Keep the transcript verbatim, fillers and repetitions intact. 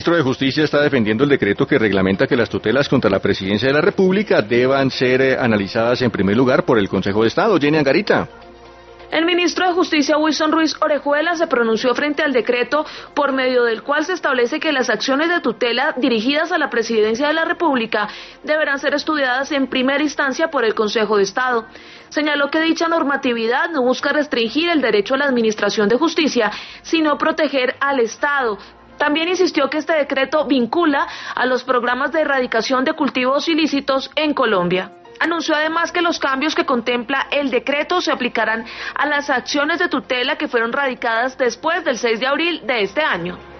El ministro de Justicia está defendiendo el decreto que reglamenta que las tutelas contra la Presidencia de la República deban ser eh, analizadas en primer lugar por el Consejo de Estado. Jenny Angarita. El ministro de Justicia, Wilson Ruiz Orejuela, se pronunció frente al decreto por medio del cual se establece que las acciones de tutela dirigidas a la Presidencia de la República deberán ser estudiadas en primera instancia por el Consejo de Estado. Señaló que dicha normatividad no busca restringir el derecho a la administración de justicia, sino proteger al Estado. También insistió que este decreto vincula a los programas de erradicación de cultivos ilícitos en Colombia. Anunció además que los cambios que contempla el decreto se aplicarán a las acciones de tutela que fueron radicadas después del seis de abril de este año.